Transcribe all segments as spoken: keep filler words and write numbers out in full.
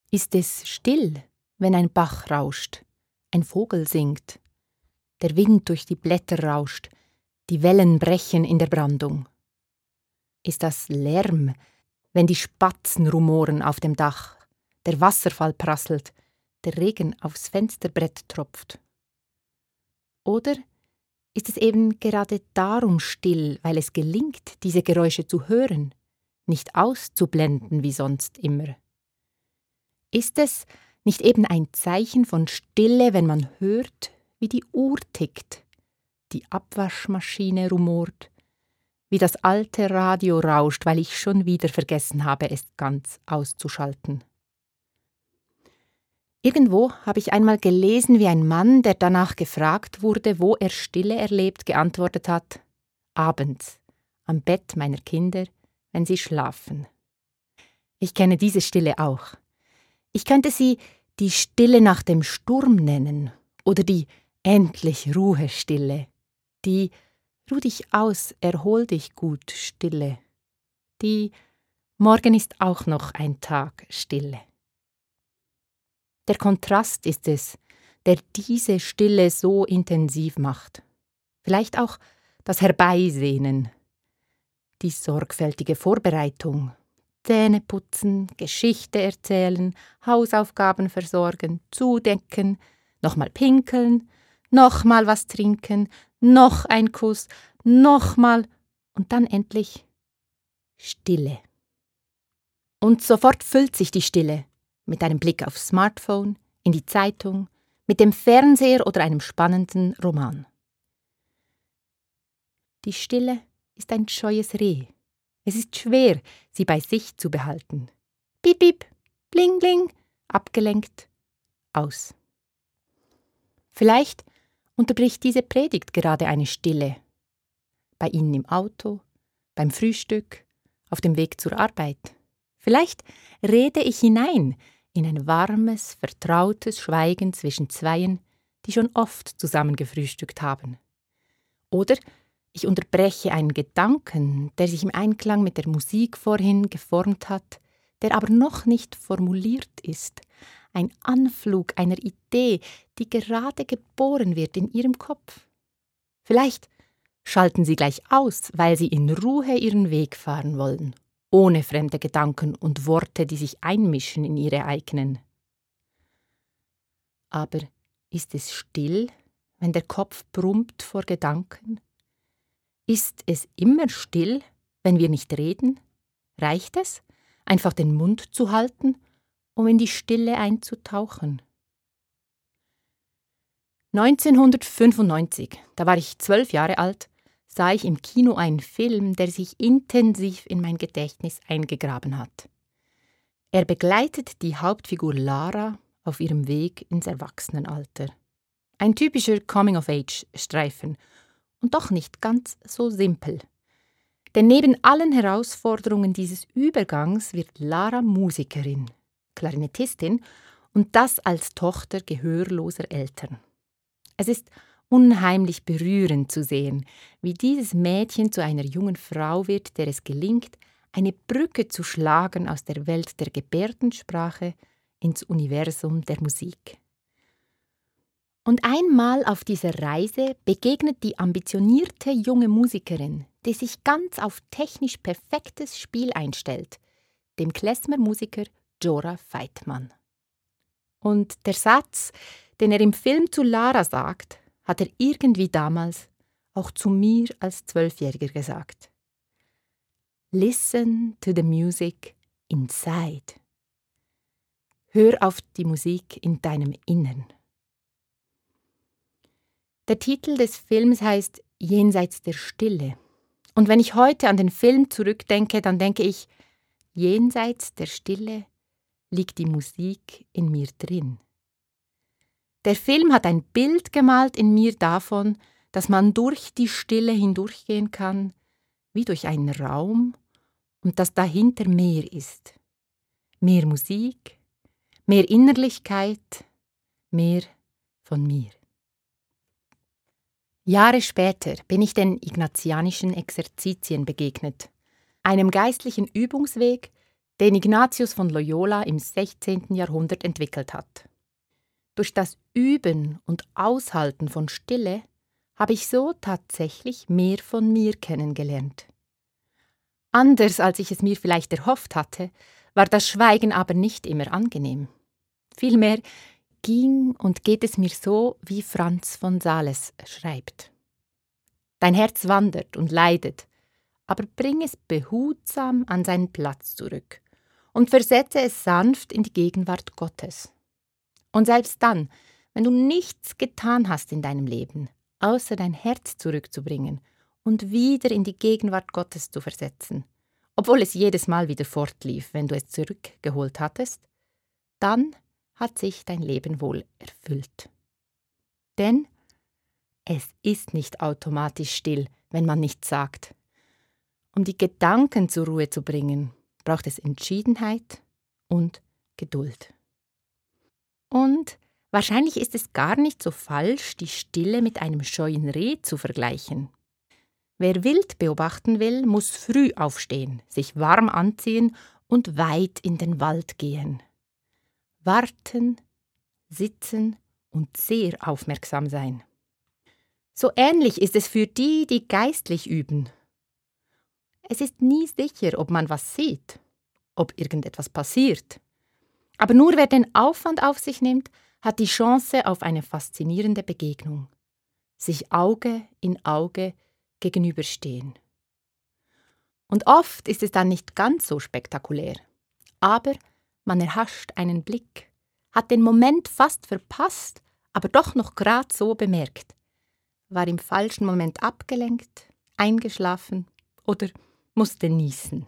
Ist es still, wenn ein Bach rauscht, ein Vogel singt, der Wind durch die Blätter rauscht, die Wellen brechen in der Brandung? Ist das Lärm, wenn die Spatzen rumoren auf dem Dach, der Wasserfall prasselt, der Regen aufs Fensterbrett tropft? Oder ist es eben gerade darum still, weil es gelingt, diese Geräusche zu hören, nicht auszublenden wie sonst immer? Ist es nicht eben ein Zeichen von Stille, wenn man hört, wie die Uhr tickt, die Abwaschmaschine rumort, wie das alte Radio rauscht, weil ich schon wieder vergessen habe, es ganz auszuschalten? Irgendwo habe ich einmal gelesen, wie ein Mann, der danach gefragt wurde, wo er Stille erlebt, geantwortet hat: abends, am Bett meiner Kinder, wenn sie schlafen. Ich kenne diese Stille auch. Ich könnte sie die Stille nach dem Sturm nennen oder die endlich Ruhestille, die ruh dich aus, erhol dich gut Stille, die morgen ist auch noch ein Tag Stille. Der Kontrast ist es, der diese Stille so intensiv macht. Vielleicht auch das Herbeisehnen, die sorgfältige Vorbereitung, Zähne putzen, Geschichte erzählen, Hausaufgaben versorgen, zudecken, nochmal pinkeln, nochmal was trinken, noch ein Kuss, nochmal und dann endlich Stille. Und sofort füllt sich die Stille mit einem Blick aufs Smartphone, in die Zeitung, mit dem Fernseher oder einem spannenden Roman. Die Stille ist ein scheues Reh. Es ist schwer, sie bei sich zu behalten. Piep, piep, bling, bling, abgelenkt, aus. Vielleicht unterbricht diese Predigt gerade eine Stille. Bei Ihnen im Auto, beim Frühstück, auf dem Weg zur Arbeit. Vielleicht rede ich hinein in ein warmes, vertrautes Schweigen zwischen Zweien, die schon oft zusammen gefrühstückt haben. Oder ich unterbreche einen Gedanken, der sich im Einklang mit der Musik vorhin geformt hat, der aber noch nicht formuliert ist. Ein Anflug einer Idee, die gerade geboren wird in Ihrem Kopf. Vielleicht schalten Sie gleich aus, weil Sie in Ruhe Ihren Weg fahren wollen, ohne fremde Gedanken und Worte, die sich einmischen in Ihre eigenen. Aber ist es still, wenn der Kopf brummt vor Gedanken? Ist es immer still, wenn wir nicht reden? Reicht es, einfach den Mund zu halten, um in die Stille einzutauchen? neunzehnhundertfünfundneunzig, da war ich zwölf Jahre alt, sah ich im Kino einen Film, der sich intensiv in mein Gedächtnis eingegraben hat. Er begleitet die Hauptfigur Lara auf ihrem Weg ins Erwachsenenalter. Ein typischer Coming-of-Age-Streifen. Und doch nicht ganz so simpel. Denn neben allen Herausforderungen dieses Übergangs wird Lara Musikerin, Klarinettistin und das als Tochter gehörloser Eltern. Es ist unheimlich berührend zu sehen, wie dieses Mädchen zu einer jungen Frau wird, der es gelingt, eine Brücke zu schlagen aus der Welt der Gebärdensprache ins Universum der Musik. Und einmal auf dieser Reise begegnet die ambitionierte junge Musikerin, die sich ganz auf technisch perfektes Spiel einstellt, dem Klezmer-Musiker Djora Feitman. Und der Satz, den er im Film zu Lara sagt, hat er irgendwie damals auch zu mir als Zwölfjähriger gesagt. Listen to the music inside. Hör auf die Musik in deinem Innern. Der Titel des Films heißt Jenseits der Stille. Und wenn ich heute an den Film zurückdenke, dann denke ich, jenseits der Stille liegt die Musik in mir drin. Der Film hat ein Bild gemalt in mir davon, dass man durch die Stille hindurchgehen kann, wie durch einen Raum, und dass dahinter mehr ist. Mehr Musik, mehr Innerlichkeit, mehr von mir. Jahre später bin ich den ignatianischen Exerzitien begegnet, einem geistlichen Übungsweg, den Ignatius von Loyola im sechzehnten Jahrhundert entwickelt hat. Durch das Üben und Aushalten von Stille habe ich so tatsächlich mehr von mir kennengelernt. Anders als ich es mir vielleicht erhofft hatte, war das Schweigen aber nicht immer angenehm. Vielmehr ging und geht es mir so, wie Franz von Sales schreibt. Dein Herz wandert und leidet, aber bring es behutsam an seinen Platz zurück und versetze es sanft in die Gegenwart Gottes. Und selbst dann, wenn du nichts getan hast in deinem Leben, außer dein Herz zurückzubringen und wieder in die Gegenwart Gottes zu versetzen, obwohl es jedes Mal wieder fortlief, wenn du es zurückgeholt hattest, dann hat sich dein Leben wohl erfüllt. Denn es ist nicht automatisch still, wenn man nichts sagt. Um die Gedanken zur Ruhe zu bringen, braucht es Entschiedenheit und Geduld. Und wahrscheinlich ist es gar nicht so falsch, die Stille mit einem scheuen Reh zu vergleichen. Wer wild beobachten will, muss früh aufstehen, sich warm anziehen und weit in den Wald gehen. Warten, sitzen und sehr aufmerksam sein. So ähnlich ist es für die, die geistlich üben. Es ist nie sicher, ob man was sieht, ob irgendetwas passiert. Aber nur wer den Aufwand auf sich nimmt, hat die Chance auf eine faszinierende Begegnung. Sich Auge in Auge gegenüberstehen. Und oft ist es dann nicht ganz so spektakulär. Aber man erhascht einen Blick, hat den Moment fast verpasst, aber doch noch gerade so bemerkt, war im falschen Moment abgelenkt, eingeschlafen oder musste niesen.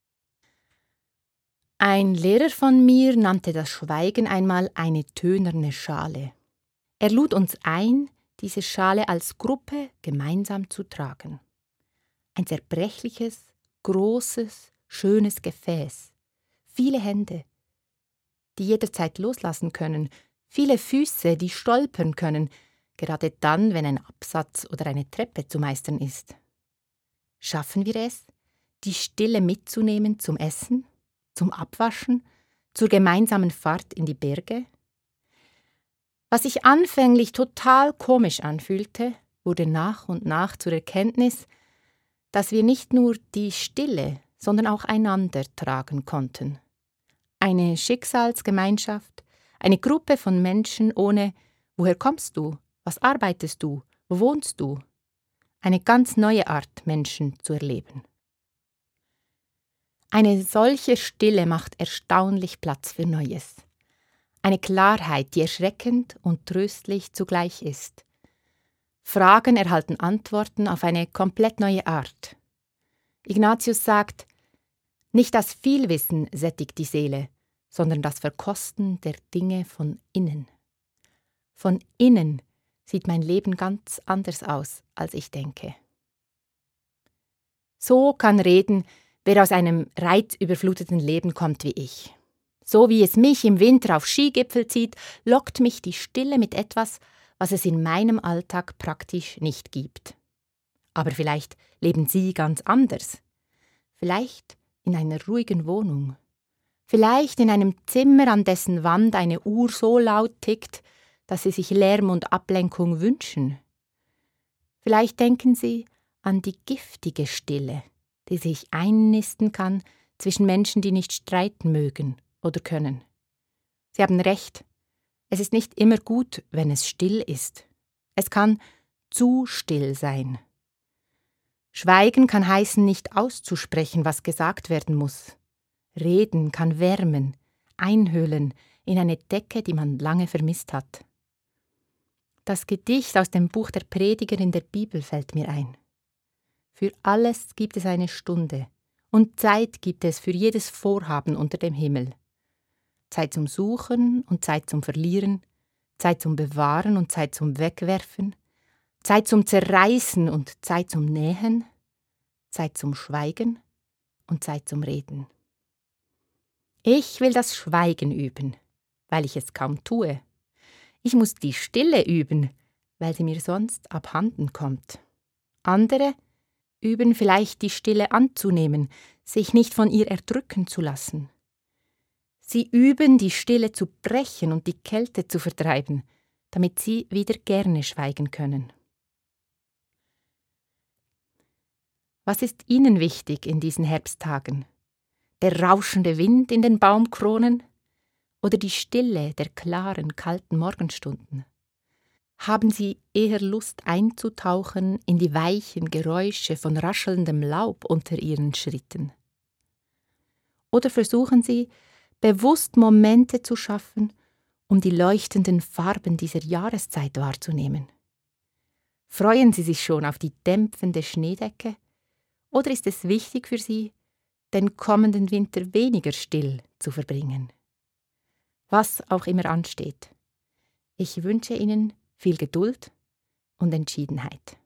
Ein Lehrer von mir nannte das Schweigen einmal eine tönerne Schale. Er lud uns ein, diese Schale als Gruppe gemeinsam zu tragen. Ein zerbrechliches, großes, schönes Gefäß, viele Hände, die jederzeit loslassen können, viele Füße, die stolpern können, gerade dann, wenn ein Absatz oder eine Treppe zu meistern ist. Schaffen wir es, die Stille mitzunehmen zum Essen, zum Abwaschen, zur gemeinsamen Fahrt in die Berge? Was sich anfänglich total komisch anfühlte, wurde nach und nach zur Erkenntnis, dass wir nicht nur die Stille, sondern auch einander tragen konnten. Eine Schicksalsgemeinschaft, eine Gruppe von Menschen ohne »Woher kommst du? Was arbeitest du? Wo wohnst du?« Eine ganz neue Art, Menschen zu erleben. Eine solche Stille macht erstaunlich Platz für Neues. Eine Klarheit, die erschreckend und tröstlich zugleich ist. Fragen erhalten Antworten auf eine komplett neue Art. Ignatius sagt, nicht das Vielwissen sättigt die Seele, sondern das Verkosten der Dinge von innen. Von innen sieht mein Leben ganz anders aus, als ich denke. So kann reden, wer aus einem reizüberfluteten Leben kommt wie ich. So wie es mich im Winter auf Skigipfel zieht, lockt mich die Stille mit etwas, was es in meinem Alltag praktisch nicht gibt. Aber vielleicht leben Sie ganz anders. Vielleicht in einer ruhigen Wohnung. Vielleicht in einem Zimmer, an dessen Wand eine Uhr so laut tickt, dass Sie sich Lärm und Ablenkung wünschen. Vielleicht denken Sie an die giftige Stille, die sich einnisten kann zwischen Menschen, die nicht streiten mögen oder können. Sie haben recht, es ist nicht immer gut, wenn es still ist. Es kann zu still sein. Schweigen kann heißen, nicht auszusprechen, was gesagt werden muss. Reden kann wärmen, einhüllen in eine Decke, die man lange vermisst hat. Das Gedicht aus dem Buch der Prediger in der Bibel fällt mir ein. Für alles gibt es eine Stunde, und Zeit gibt es für jedes Vorhaben unter dem Himmel. Zeit zum Suchen und Zeit zum Verlieren, Zeit zum Bewahren und Zeit zum Wegwerfen, Zeit zum Zerreißen und Zeit zum Nähen, Zeit zum Schweigen und Zeit zum Reden. Ich will das Schweigen üben, weil ich es kaum tue. Ich muss die Stille üben, weil sie mir sonst abhanden kommt. Andere üben vielleicht die Stille anzunehmen, sich nicht von ihr erdrücken zu lassen, Sie üben, die Stille zu brechen und die Kälte zu vertreiben, damit sie wieder gerne schweigen können. Was ist Ihnen wichtig in diesen Herbsttagen? Der rauschende Wind in den Baumkronen oder die Stille der klaren, kalten Morgenstunden? Haben Sie eher Lust einzutauchen in die weichen Geräusche von raschelndem Laub unter Ihren Schritten? Oder versuchen Sie, bewusst Momente zu schaffen, um die leuchtenden Farben dieser Jahreszeit wahrzunehmen? Freuen Sie sich schon auf die dämpfende Schneedecke? Oder ist es wichtig für Sie, den kommenden Winter weniger still zu verbringen? Was auch immer ansteht. Ich wünsche Ihnen viel Geduld und Entschiedenheit.